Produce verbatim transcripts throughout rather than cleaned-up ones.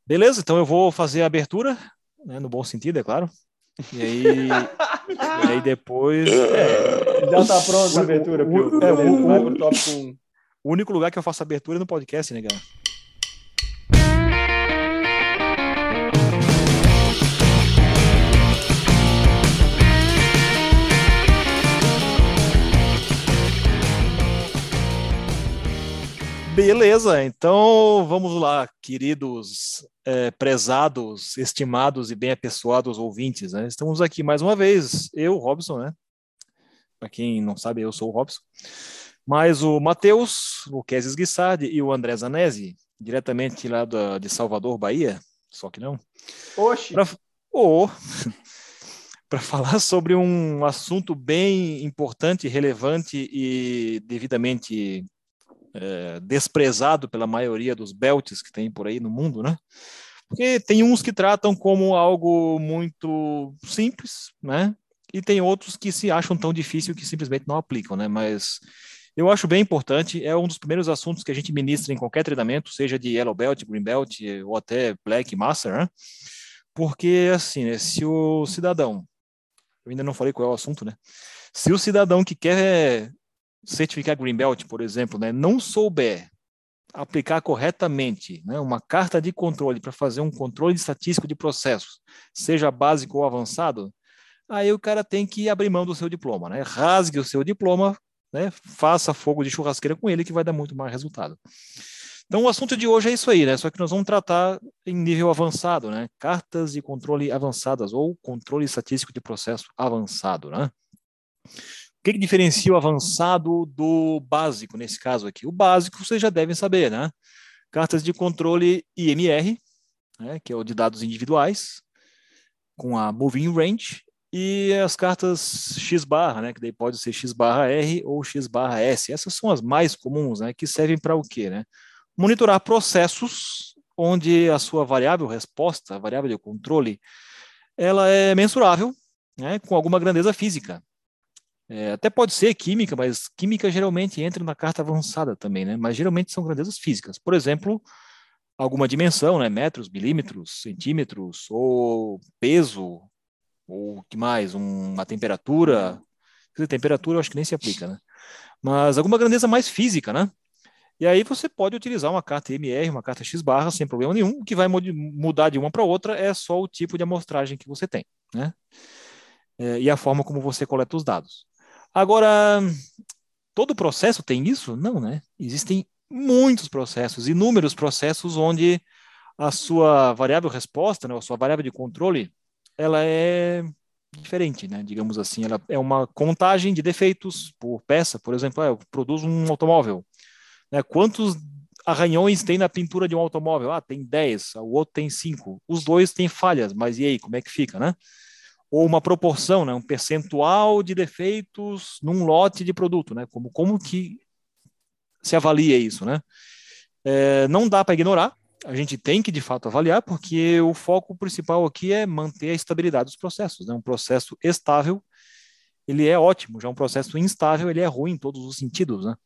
Beleza, então eu vou fazer a abertura, né, no bom sentido, é claro. E aí, e aí depois. É, Já tá pronta a abertura, o, o, Pio. é, Beleza, vai o, pro o, tópico um. o único lugar que eu faço abertura é no podcast, né, galera? Beleza, então vamos lá, queridos, é, prezados, estimados e bem apessoados ouvintes, né? Estamos aqui mais uma vez, eu, Robson, né? Para quem não sabe, eu sou o Robson, mas o Matheus, o Kézis Guissardi e o André Zanesi, diretamente lá da, de Salvador, Bahia, só que não, Oxi. para oh, para falar sobre um assunto bem importante, relevante e devidamente desprezado pela maioria dos belts que tem por aí no mundo, né? Porque tem uns que tratam como algo muito simples, né? E tem outros que se acham tão difícil que simplesmente não aplicam, né? Mas eu acho bem importante, é um dos primeiros assuntos que a gente ministra em qualquer treinamento, seja de Yellow Belt, Green Belt ou até Black Master, né? Porque, assim, né, se o cidadão, eu ainda não falei qual é o assunto, né? Se o cidadão que quer certificar Green Belt, por exemplo, né, não souber aplicar corretamente, né, uma carta de controle para fazer um controle estatístico de processos, seja básico ou avançado, aí o cara tem que abrir mão do seu diploma, né? Rasgue o seu diploma, né? Faça fogo de churrasqueira com ele que vai dar muito mais resultado. Então o assunto de hoje é isso aí, né? Só que nós vamos tratar em nível avançado, né? Cartas de controle avançadas ou controle estatístico de processo avançado, né? O que, que diferencia o avançado do básico nesse caso aqui? O básico vocês já devem saber, né? Cartas de controle I M R, né, que é o de dados individuais, com a Moving Range, e as cartas X barra, né, que daí pode ser X barra R ou X barra S. Essas são as mais comuns, né, que servem para o quê, né? Monitorar processos onde a sua variável resposta, a variável de controle, ela é mensurável, né, com alguma grandeza física. É, até pode ser química, mas química geralmente entra na carta avançada também, né? Mas geralmente são grandezas físicas. Por exemplo, alguma dimensão, né? Metros, milímetros, centímetros, ou peso, ou que mais? Um, uma temperatura. Quer dizer, temperatura eu acho que nem se aplica, né? Mas alguma grandeza mais física, né? E aí você pode utilizar uma carta M R, uma carta X barra, sem problema nenhum. O que vai mudar de uma para outra é só o tipo de amostragem que você tem, né? É, e a forma como você coleta os dados. Agora, todo processo tem isso? Não, né? Existem muitos processos, inúmeros processos onde a sua variável resposta, né, a sua variável de controle, ela é diferente, né? Digamos assim, ela é uma contagem de defeitos por peça. Por exemplo, ah, eu produzo um automóvel, né? Quantos arranhões tem na pintura de um automóvel? Ah, tem dez, o outro tem cinco. Os dois têm falhas, mas e aí, como é que fica, né? Ou uma proporção, né? Um percentual de defeitos num lote de produto, né? Como, como que se avalia isso, né? É, não dá para ignorar, a gente tem que de fato avaliar, porque o foco principal aqui é manter a estabilidade dos processos, né? Um processo estável, ele é ótimo, já um processo instável, ele é ruim em todos os sentidos, né?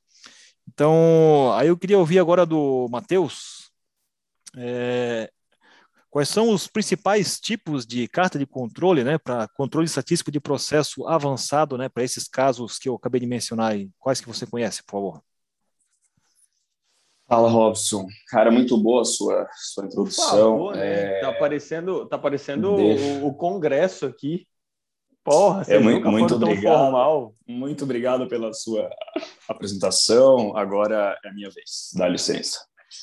Então, aí eu queria ouvir agora do Matheus, é, quais são os principais tipos de carta de controle, né, para controle estatístico de processo avançado, né, para esses casos que eu acabei de mencionar aí. Quais que você conhece, por favor? Fala, Robson. Cara, muito boa a sua, sua Por introdução. favor, né? Tá É, parecendo, tá parecendo de- o, o congresso aqui. Porra, é vocês muito, nunca muito foram tão obrigado. formal. Muito obrigado pela sua apresentação. Agora é a minha vez. Dá licença.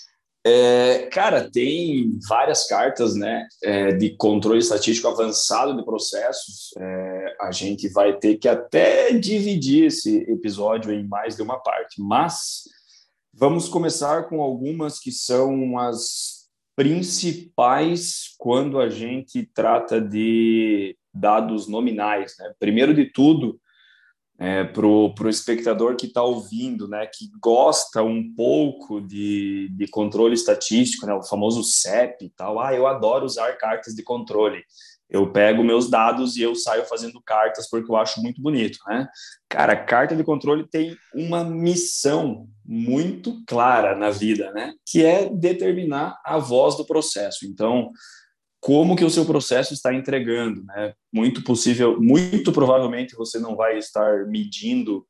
É, cara, tem várias cartas, né, é, de controle estatístico avançado de processos. É, a gente vai ter que até dividir esse episódio em mais de uma parte, mas vamos começar com algumas que são as principais quando a gente trata de dados nominais, né? Primeiro de tudo, é, para o espectador que está ouvindo, né, que gosta um pouco de, de controle estatístico, né, o famoso C E P e tal. Ah, eu adoro usar cartas de controle. Eu pego meus dados e eu saio fazendo cartas porque eu acho muito bonito, né? Cara, a carta de controle tem uma missão muito clara na vida, né? Que é determinar a voz do processo. Então, como que o seu processo está entregando, né? Muito possível, muito provavelmente você não vai estar medindo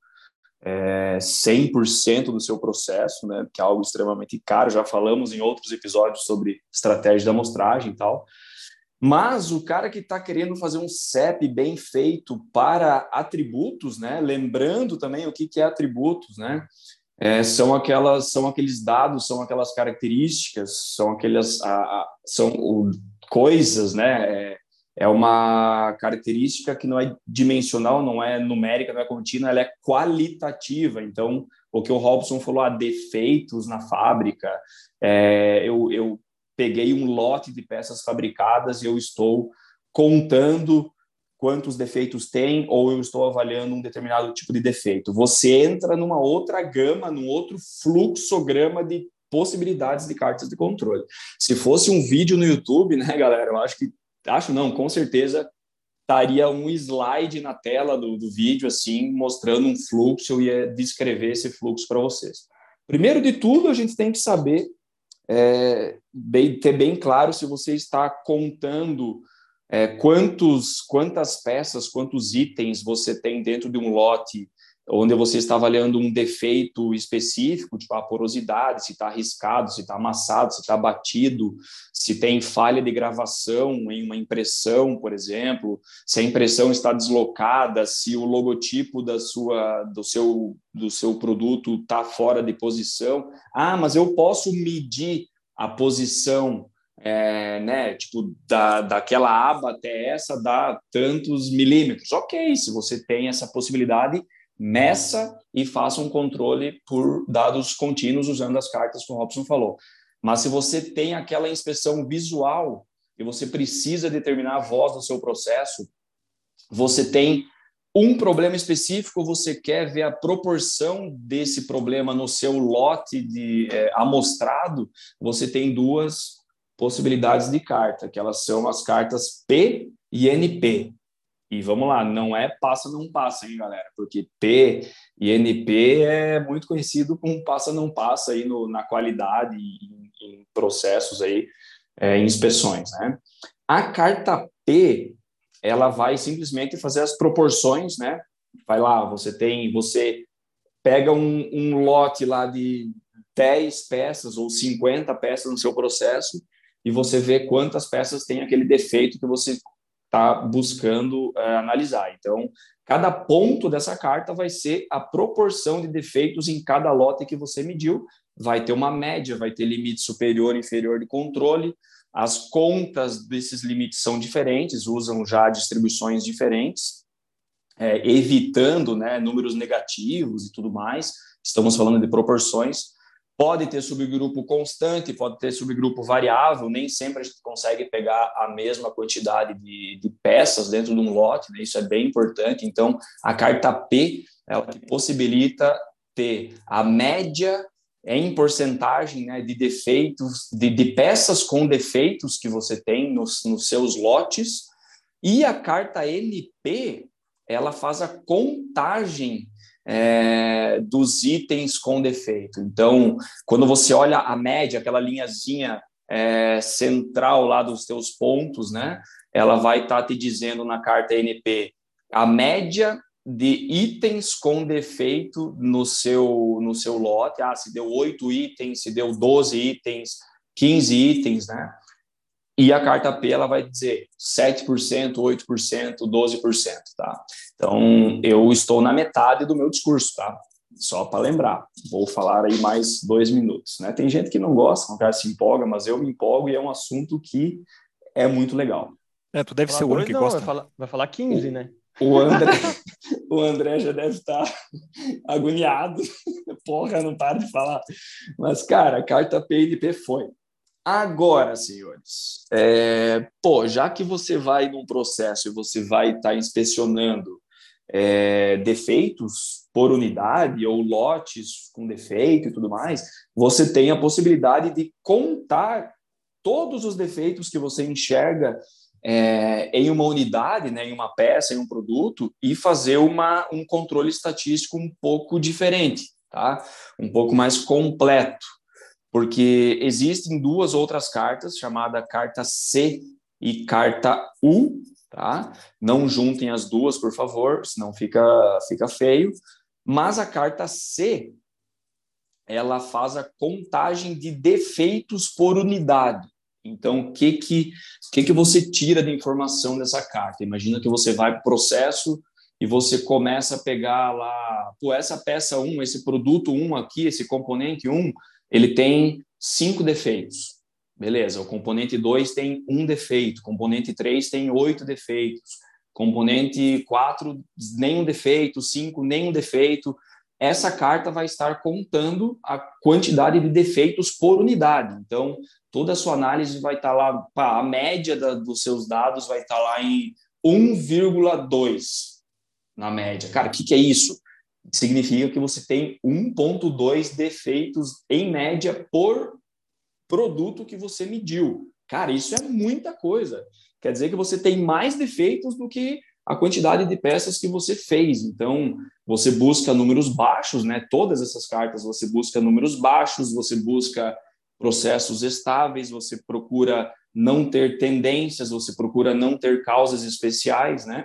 é, cem por cento do seu processo, né? Que é algo extremamente caro. Já falamos em outros episódios sobre estratégia de amostragem e tal. Mas o cara que está querendo fazer um C E P bem feito para atributos, né? Lembrando também o que, que é atributos, né? É, são aquelas, são aqueles dados, são aquelas características, são aquelas, a, a, são o, coisas, né? É, é uma característica que não é dimensional, não é numérica, não é contínua, ela é qualitativa. Então, o que o Robson falou, há defeitos na fábrica, é, eu, eu peguei um lote de peças fabricadas e eu estou contando quantos defeitos tem, ou eu estou avaliando um determinado tipo de defeito. Você entra numa outra gama, num outro fluxograma de possibilidades de cartas de controle. Se fosse um vídeo no YouTube, né, galera, eu acho que, acho não, com certeza estaria um slide na tela do, do vídeo, assim, mostrando um fluxo, eu ia descrever esse fluxo para vocês. Primeiro de tudo, a gente tem que saber É, bem, ter bem claro se você está contando é, quantos, quantas peças, quantos itens você tem dentro de um lote, onde você está avaliando um defeito específico, tipo a porosidade, se está arriscado, se está amassado, se está batido, se tem falha de gravação em uma impressão, por exemplo, se a impressão está deslocada, se o logotipo da sua, do, seu, do seu produto está fora de posição. Ah, mas eu posso medir a posição, é, né, tipo, da, daquela aba até essa dá tantos milímetros. Ok, se você tem essa possibilidade, meça e faça um controle por dados contínuos usando as cartas que o Robson falou. Mas se você tem aquela inspeção visual e você precisa determinar a voz do seu processo, você tem um problema específico, você quer ver a proporção desse problema no seu lote de é, amostrado, você tem duas possibilidades de carta, que elas são as cartas P e N P. E vamos lá, não é passa, não passa, hein, galera? Porque P e N P é muito conhecido como passa, não passa aí no, na qualidade em, em processos aí, é, em inspeções, né? A carta P, ela vai simplesmente fazer as proporções, né? Vai lá, você tem, você pega um, um lote lá de dez peças ou cinquenta peças no seu processo e você vê quantas peças tem aquele defeito que você está buscando é, analisar. Então, cada ponto dessa carta vai ser a proporção de defeitos em cada lote que você mediu. Vai ter uma média, vai ter limite superior e inferior de controle. As contas desses limites são diferentes, usam já distribuições diferentes, é, evitando, né, números negativos e tudo mais. Estamos falando de proporções. Pode ter subgrupo constante, pode ter subgrupo variável, nem sempre a gente consegue pegar a mesma quantidade de, de peças dentro de um lote, né? Isso é bem importante. Então, a carta P, ela possibilita ter a média em porcentagem, né, de defeitos, de, de peças com defeitos que você tem nos, nos seus lotes, e a carta N P, ela faz a contagem É, dos itens com defeito. Então, quando você olha a média, aquela linhazinha é, central lá dos teus pontos, né, ela vai estar tá te dizendo na carta N P a média de itens com defeito no seu, no seu lote. Ah, se deu oito itens, se deu doze itens, quinze itens, né? E a carta P, ela vai dizer sete por cento, oito por cento, doze por cento, tá? Então, eu estou na metade do meu discurso, tá? Só para lembrar. Vou falar aí mais dois minutos, né? Tem gente que não gosta, não quer se empolga, mas eu me empolgo e é um assunto que é muito legal. É, tu deve Falar ser o único dois, que não, gosta. Vai falar, vai falar quinze, né? O André, o André já deve estar agoniado. Porra, não para de falar. Mas, cara, a carta P N P foi. Agora, senhores, é, pô, já que você vai num processo e você vai estar tá inspecionando é, defeitos por unidade ou lotes com defeito e tudo mais, você tem a possibilidade de contar todos os defeitos que você enxerga é, em uma unidade, né, em uma peça, em um produto, e fazer uma, um controle estatístico um pouco diferente, tá? Um pouco mais completo, porque existem duas outras cartas, chamada carta C e carta U, tá? Não juntem as duas, por favor, senão fica, fica feio. Mas a carta C, ela faz a contagem de defeitos por unidade. Então, o que que, que que você tira de informação dessa carta? Imagina que você vai para o processo e você começa a pegar lá, pô, essa peça um, esse produto um aqui, esse componente um, ele tem cinco defeitos. Beleza, o componente dois tem um defeito, componente três tem oito defeitos, componente quatro, nenhum defeito, cinco, nenhum defeito. Essa carta vai estar contando a quantidade de defeitos por unidade. Então, toda a sua análise vai estar lá, pá, a média da, dos seus dados vai estar lá em um vírgula dois na média. Cara, o que, que é isso? Significa que você tem um vírgula dois defeitos em média por produto que você mediu. Cara, isso é muita coisa. Quer dizer que você tem mais defeitos do que a quantidade de peças que você fez. Então, você busca números baixos, né? Todas essas cartas você busca números baixos, você busca processos estáveis, você procura não ter tendências, você procura não ter causas especiais, né?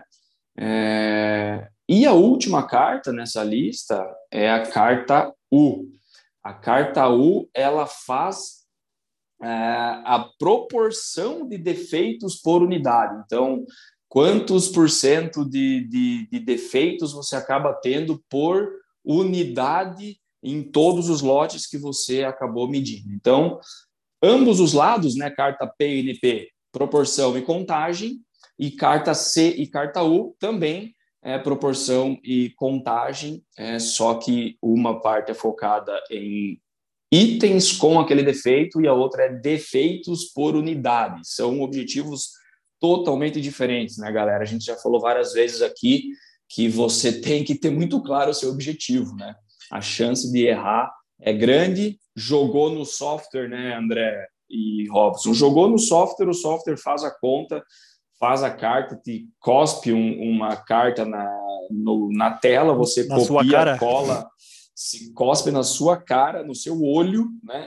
É... E a última carta nessa lista é a carta U. A carta U, ela faz é, a proporção de defeitos por unidade. Então, quantos por cento de, de, de defeitos você acaba tendo por unidade em todos os lotes que você acabou medindo. Então, ambos os lados, né, carta P e N P, proporção e contagem, e carta C e carta U também é proporção e contagem, é, só que uma parte é focada em itens com aquele defeito e a outra é defeitos por unidade. São objetivos totalmente diferentes, né, galera? A gente já falou várias vezes aqui que você tem que ter muito claro o seu objetivo, né? A chance de errar é grande. Jogou no software, né, André e Robson? Jogou no software, o software faz a conta, faz a carta, te cospe um, uma carta na, no, na tela, você na copia, cola, se cospe na sua cara, no seu olho, né?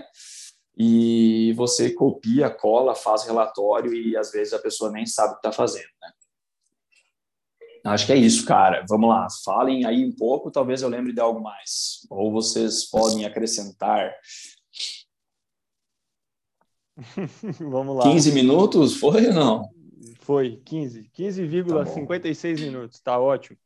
E você copia, cola, faz relatório e às vezes a pessoa nem sabe o que está fazendo, né? Acho que é isso, cara. Vamos lá, falem aí um pouco, talvez eu lembre de algo mais. Ou vocês podem acrescentar. Vamos lá. quinze minutos? Foi ou não? Foi, quinze. quinze vírgula cinquenta e seis minutos, tá ótimo.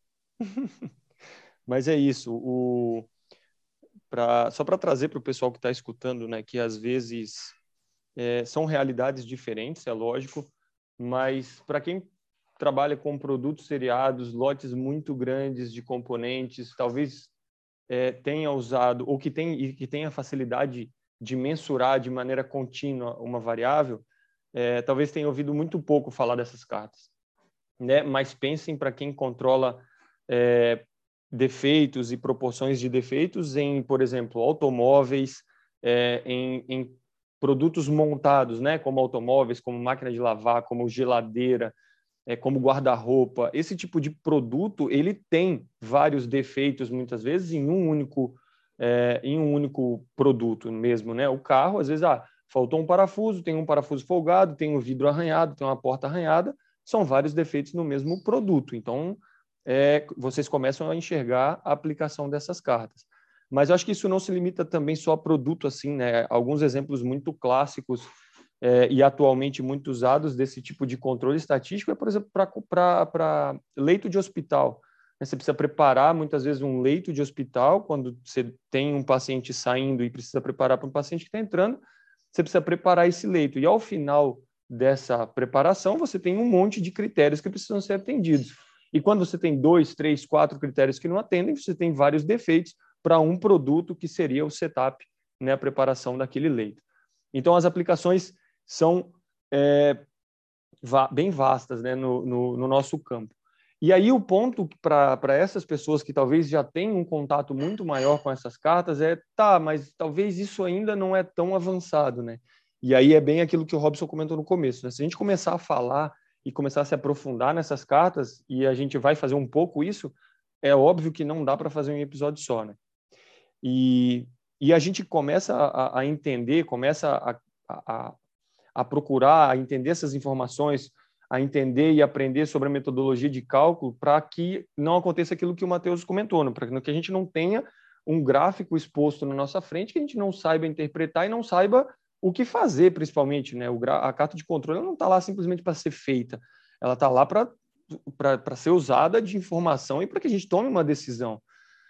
Mas é isso. O... Pra... Só para trazer para o pessoal que está escutando, né, que às vezes é, são realidades diferentes, é lógico, mas para quem trabalha com produtos seriados, lotes muito grandes de componentes, talvez é, tenha usado, ou que, tem, e que tenha facilidade de mensurar de maneira contínua uma variável, é, talvez tenha ouvido muito pouco falar dessas cartas, né? Mas pensem para quem controla é, defeitos e proporções de defeitos em, por exemplo, automóveis, é, em, em produtos montados, né? Como automóveis, como máquina de lavar, como geladeira, é, como guarda-roupa. Esse tipo de produto, ele tem vários defeitos, muitas vezes, em um único, é, em um único produto mesmo, né? O carro, às vezes, ah, faltou um parafuso, tem um parafuso folgado, tem um vidro arranhado, tem uma porta arranhada, são vários defeitos no mesmo produto. Então, é, vocês começam a enxergar a aplicação dessas cartas. Mas eu acho que isso não se limita também só a produto, assim, né? Alguns exemplos muito clássicos É, e atualmente muito usados desse tipo de controle estatístico é, por exemplo, para leito de hospital. Você precisa preparar, muitas vezes, um leito de hospital, quando você tem um paciente saindo e precisa preparar para um paciente que está entrando, você precisa preparar esse leito. E, ao final dessa preparação, você tem um monte de critérios que precisam ser atendidos. E quando você tem dois, três, quatro critérios que não atendem, você tem vários defeitos para um produto que seria o setup, né, a preparação daquele leito. Então, as aplicações são é, va bem vastas, né, no, no, no nosso campo. E aí o ponto para essas pessoas que talvez já tenham um contato muito maior com essas cartas é, tá, mas talvez isso ainda não é tão avançado, né? E aí é bem aquilo que o Robson comentou no começo, né? Se a gente começar a falar e começar a se aprofundar nessas cartas, e a gente vai fazer um pouco isso, é óbvio que não dá para fazer um episódio só, né? E, e a gente começa a, a entender, começa a, a, a procurar, a entender essas informações, a entender e aprender sobre a metodologia de cálculo para que não aconteça aquilo que o Matheus comentou, né? Para que a gente não tenha um gráfico exposto na nossa frente que a gente não saiba interpretar e não saiba o que fazer, principalmente, né? O gra... A carta de controle não está lá simplesmente para ser feita, ela está lá para para ser usada de informação e para que a gente tome uma decisão.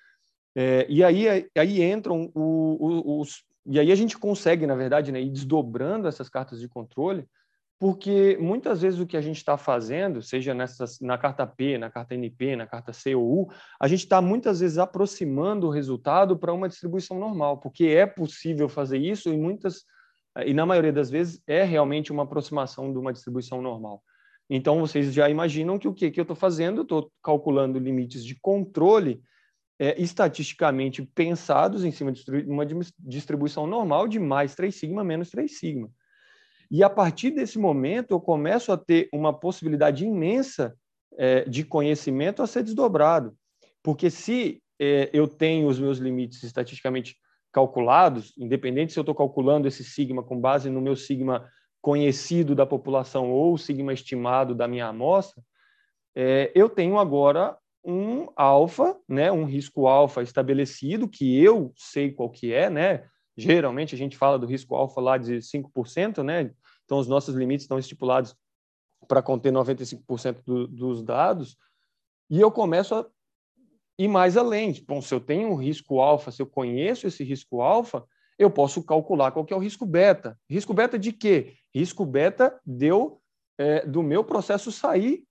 É, e aí, aí entram o, o, os... E aí a gente consegue, na verdade, né, ir desdobrando essas cartas de controle, porque muitas vezes o que a gente está fazendo, seja nessas, na carta P, na carta N P, na carta C ou U, a gente está muitas vezes aproximando o resultado para uma distribuição normal, porque é possível fazer isso e muitas, e na maioria das vezes é realmente uma aproximação de uma distribuição normal. Então vocês já imaginam que o que, que eu estou fazendo? Eu estou calculando limites de controle é, estatisticamente pensados em cima de uma distribuição normal de mais três sigma menos três sigma. E a partir desse momento eu começo a ter uma possibilidade imensa é, de conhecimento a ser desdobrado. Porque se é, eu tenho os meus limites estatisticamente calculados, independente se eu estou calculando esse sigma com base no meu sigma conhecido da população ou o sigma estimado da minha amostra, é, eu tenho agora um alfa, né, um risco alfa estabelecido, que eu sei qual que é, né? Geralmente a gente fala do risco alfa lá de cinco por cento, né? Então os nossos limites estão estipulados para conter noventa e cinco por cento do, dos dados, e eu começo a ir mais além. Bom, se eu tenho um risco alfa, se eu conheço esse risco alfa, eu posso calcular qual que é o risco beta. Risco beta de quê? Risco beta deu, é, do meu processo sair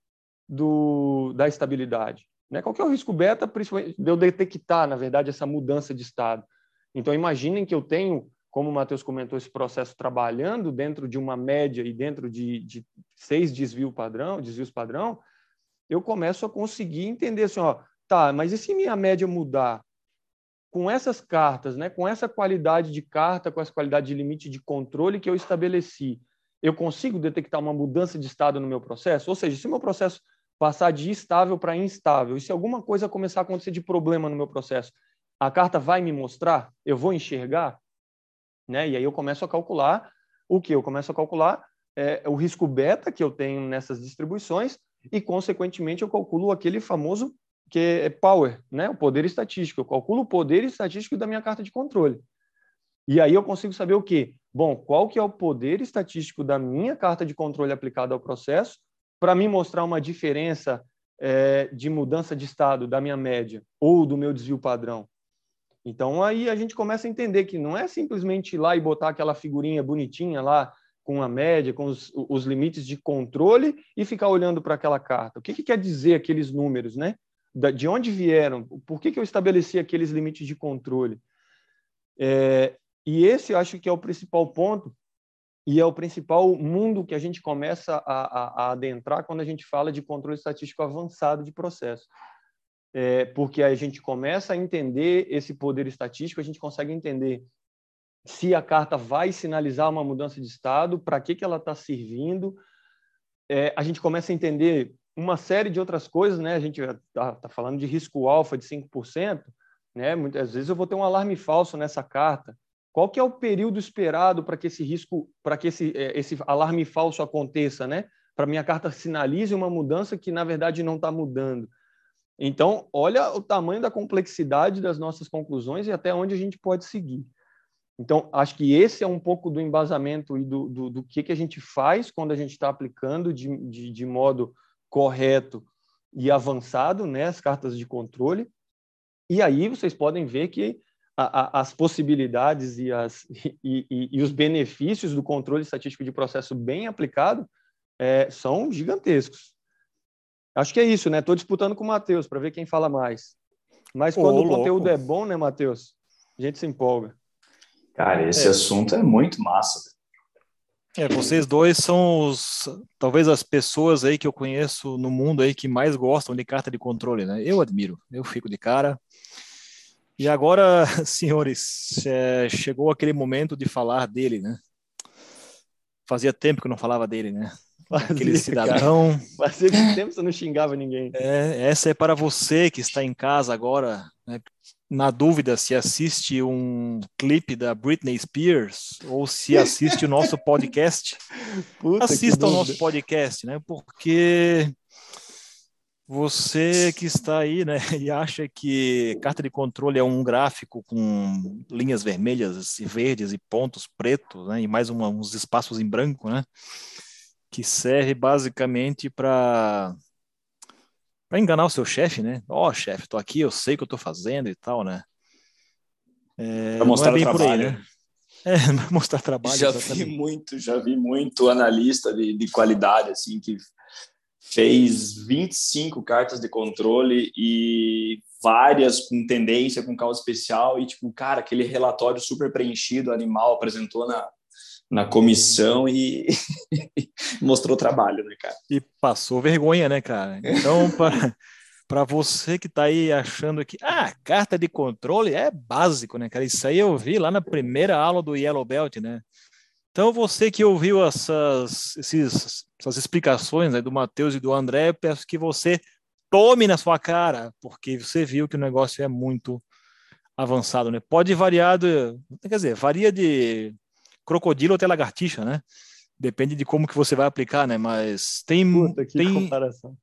do, da estabilidade. Né? Qual que é o risco beta, principalmente de eu detectar, na verdade, essa mudança de estado? Então, imaginem que eu tenho, como o Matheus comentou, esse processo trabalhando dentro de uma média e dentro de, de seis desvio padrão, desvios padrão, eu começo a conseguir entender assim, ó, tá, mas e se minha média mudar? Com essas cartas, né, com essa qualidade de carta, com essa qualidade de limite de controle que eu estabeleci, eu consigo detectar uma mudança de estado no meu processo? Ou seja, se o meu processo passar de estável para instável, e se alguma coisa começar a acontecer de problema no meu processo, a carta vai me mostrar? Eu vou enxergar? Né? E aí eu começo a calcular o que? Eu começo a calcular é, o risco beta que eu tenho nessas distribuições e, consequentemente, eu calculo aquele famoso que é power, né? O poder estatístico. Eu calculo o poder estatístico da minha carta de controle. E aí eu consigo saber o quê? Bom, qual que é o poder estatístico da minha carta de controle aplicada ao processo para me mostrar uma diferença é, de mudança de estado da minha média ou do meu desvio padrão. Então, aí a gente começa a entender que não é simplesmente ir lá e botar aquela figurinha bonitinha lá com a média, com os, os limites de controle e ficar olhando para aquela carta. O que, que quer dizer aqueles números, né? De onde vieram? Por que, que eu estabeleci aqueles limites de controle? É, e esse eu acho que é o principal ponto e é o principal mundo que a gente começa a, a, a adentrar quando a gente fala de controle estatístico avançado de processo. É, porque a gente começa a entender esse poder estatístico, a gente consegue entender se a carta vai sinalizar uma mudança de estado, para que, que ela está servindo. É, a gente começa a entender uma série de outras coisas, né? A gente está tá falando de risco alfa de cinco por cento, né? Muitas vezes eu vou ter um alarme falso nessa carta. Qual que é o período esperado para que esse risco, para que esse, esse alarme falso aconteça, né? Para minha carta sinalize uma mudança que, na verdade, não está mudando. Então, olha o tamanho da complexidade das nossas conclusões e até onde a gente pode seguir. Então, acho que esse é um pouco do embasamento e do, do, do que, que a gente faz quando a gente está aplicando de, de, de modo correto e avançado, né, as cartas de controle. E aí vocês podem ver que a, a, as possibilidades e, as, e, e, e os benefícios do controle estatístico de processo bem aplicado é, são gigantescos. Acho que é isso, né? Estou disputando com o Matheus para ver quem fala mais. Mas quando Ô, o conteúdo louco. é bom, né, Matheus? A gente se empolga. Cara, esse É. assunto é muito massa. É, vocês dois são os, talvez as pessoas aí que eu conheço no mundo aí que mais gostam de carta de controle, né? Eu admiro, eu fico de cara. E agora, senhores, é, chegou aquele momento de falar dele, né? Fazia tempo que eu não falava dele, né? Fazia, aquele cidadão. Cara. Fazia muito tempo que você não xingava ninguém. É, essa é para você que está em casa agora, né, na dúvida se assiste um clipe da Britney Spears ou se assiste o nosso podcast. Puta, Assista o nosso podcast, né? Porque você que está aí, né, e acha que carta de controle é um gráfico com linhas vermelhas e verdes e pontos pretos, né, e mais uma, uns espaços em branco, né, que serve basicamente para para enganar o seu chefe, né? Ó, oh, chefe, tô aqui, eu sei o que eu tô fazendo e tal, né? É, para mostrar não é bem trabalho. Por aí, né? É, mostrar trabalho. Já exatamente. vi muito, já vi muito analista de, de qualidade, assim, que fez vinte e cinco cartas de controle e várias com tendência, com causa especial, e tipo, cara, aquele relatório super preenchido, animal, apresentou na, na comissão e mostrou trabalho, né, cara? E passou vergonha, né, cara? Então, para para você que está aí achando que, ah, carta de controle é básico, né, cara? Isso aí eu vi lá na primeira aula do Yellow Belt, né? Então, você que ouviu essas, esses, essas explicações, né, do Matheus e do André, eu peço que você tome na sua cara, porque você viu que o negócio é muito avançado, né? Pode variar, de, quer dizer, varia de crocodilo até lagartixa, né? Depende de como que você vai aplicar, né? Mas tem... Puta, que tem... comparação.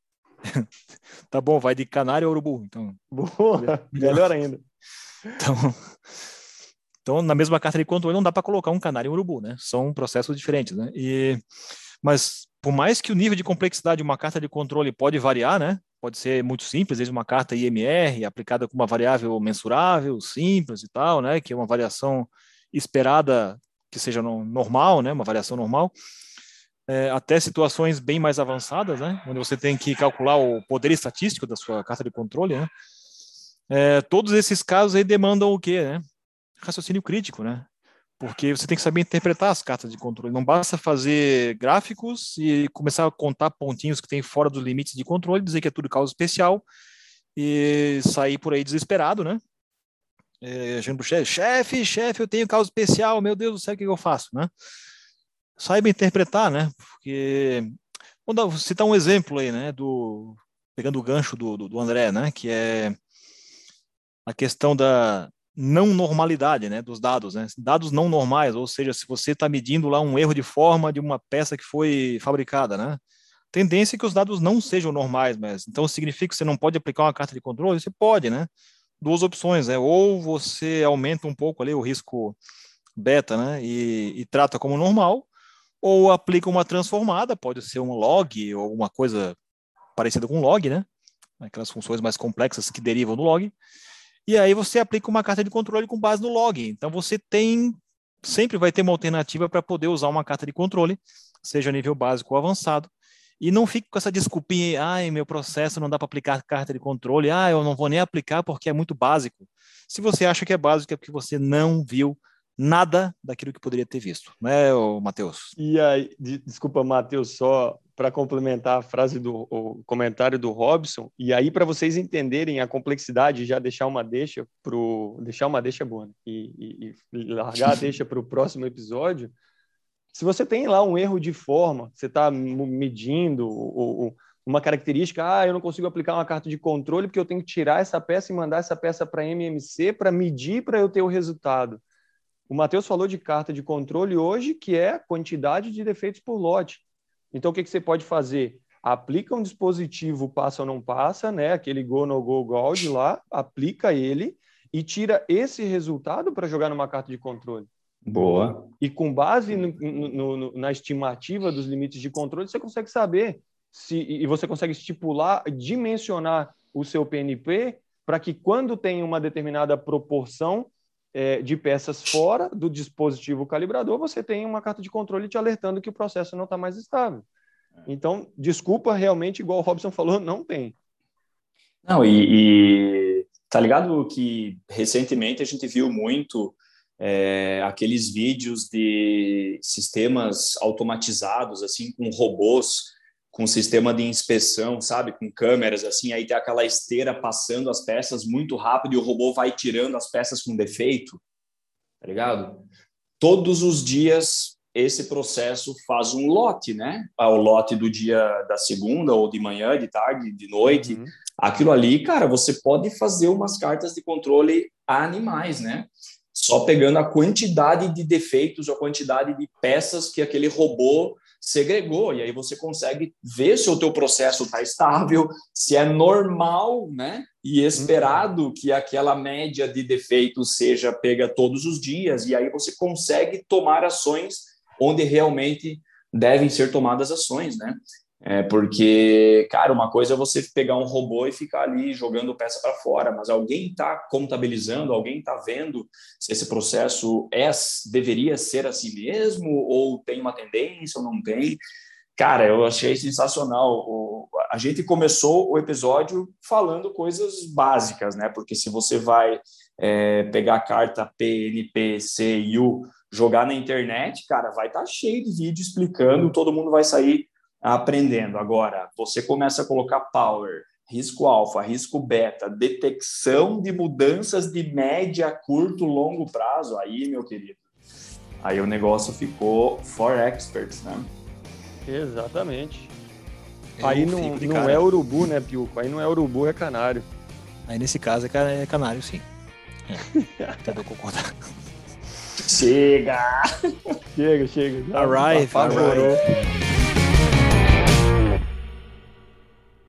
Tá bom, vai de canário a urubu, então. Boa, melhor ainda. Então, então, na mesma carta de controle não dá para colocar um canário e um urubu, né? São processos diferentes, né? E, mas por mais que o nível de complexidade de uma carta de controle pode variar, né? Pode ser muito simples, às vezes uma carta I M R aplicada com uma variável mensurável, simples e tal, né? Que é uma variação esperada que seja no, normal, né? Uma variação normal. É, até situações bem mais avançadas, né? Onde você tem que calcular o poder estatístico da sua carta de controle, né? É, todos esses casos aí demandam o quê, né? Raciocínio crítico, né? Porque você tem que saber interpretar as cartas de controle. Não basta fazer gráficos e começar a contar pontinhos que tem fora dos limites de controle, dizer que é tudo causa especial e sair por aí desesperado, né? É, achando pro chefe, chefe, chefe, eu tenho causa especial, meu Deus do céu, o que eu faço, né? Saiba interpretar, né? Porque vou citar um exemplo aí, né? Do pegando o gancho do, do, do André, né? Que é a questão da não normalidade, né, dos dados, né, dados não normais, ou seja, se você está medindo lá um erro de forma de uma peça que foi fabricada, né, tendência é que os dados não sejam normais, mas então significa que você não pode aplicar uma carta de controle? Você pode, né, duas opções, né, ou você aumenta um pouco ali o risco beta, né, e, e trata como normal, ou aplica uma transformada, pode ser um log ou alguma coisa parecida com log, né, aquelas funções mais complexas que derivam do log. E aí você aplica uma carta de controle com base no log. Então você tem, sempre vai ter uma alternativa para poder usar uma carta de controle, seja nível básico ou avançado. E não fique com essa desculpinha, ai, meu processo não dá para aplicar carta de controle, ah, eu não vou nem aplicar porque é muito básico. Se você acha que é básico, é porque você não viu nada daquilo que poderia ter visto, né, Matheus? E aí, desculpa, Matheus, só para complementar a frase do o comentário do Robson, e aí para vocês entenderem a complexidade, já deixar uma deixa pro deixar uma deixa boa, né? e, e, e largar a deixa para o próximo episódio. Se você tem lá um erro de forma, você está medindo ou, ou uma característica, ah, eu não consigo aplicar uma carta de controle porque eu tenho que tirar essa peça e mandar essa peça para M M C para medir para eu ter o resultado. O Matheus falou de carta de controle hoje, que é a quantidade de defeitos por lote. Então, o que, que você pode fazer? Aplica um dispositivo passa ou não passa, né? Aquele go, no go, gold lá, aplica ele e tira esse resultado para jogar numa carta de controle. Boa. E com base no, no, no, na estimativa dos limites de controle, você consegue saber se, e você consegue estipular, dimensionar o seu P N P para que quando tem uma determinada proporção é, de peças fora do dispositivo calibrador, você tem uma carta de controle te alertando que o processo não está mais estável. Então, desculpa, realmente, igual o Robson falou, não tem. Não, e, e tá ligado que recentemente a gente viu muito é, aqueles vídeos de sistemas automatizados, assim, com robôs, com sistema de inspeção, sabe, com câmeras, assim, aí tem aquela esteira passando as peças muito rápido e o robô vai tirando as peças com defeito, tá ligado? Todos os dias esse processo faz um lote, né? O lote do dia da segunda, ou de manhã, de tarde, de noite. Uhum. Aquilo ali, cara, você pode fazer umas cartas de controle a animais, né? Só pegando a quantidade de defeitos, a quantidade de peças que aquele robô segregou, e aí você consegue ver se o teu processo está estável, se é normal, né, e esperado que aquela média de defeitos seja pega todos os dias, e aí você consegue tomar ações onde realmente devem ser tomadas ações, né? É porque, cara, uma coisa é você pegar um robô e ficar ali jogando peça para fora, mas alguém está contabilizando, alguém está vendo se esse processo é, deveria ser assim mesmo, ou tem uma tendência, ou não tem. Cara, eu achei sensacional. O, a gente começou o episódio falando coisas básicas, né? Porque se você vai é, pegar a carta P, N, P, C e U, jogar na internet, cara, vai estar tá cheio de vídeo explicando, todo mundo vai sair aprendendo. Agora, você começa a colocar power, risco alfa, risco beta, detecção de mudanças de média, curto, longo prazo, aí, meu querido, aí o negócio ficou for experts, né? Exatamente. Eu aí não, não é urubu, né, Piuco? Aí não é urubu, é canário. Aí nesse caso é canário, sim. É. Tentou concordar. Chega! Chega, chega. Arrive, arrive.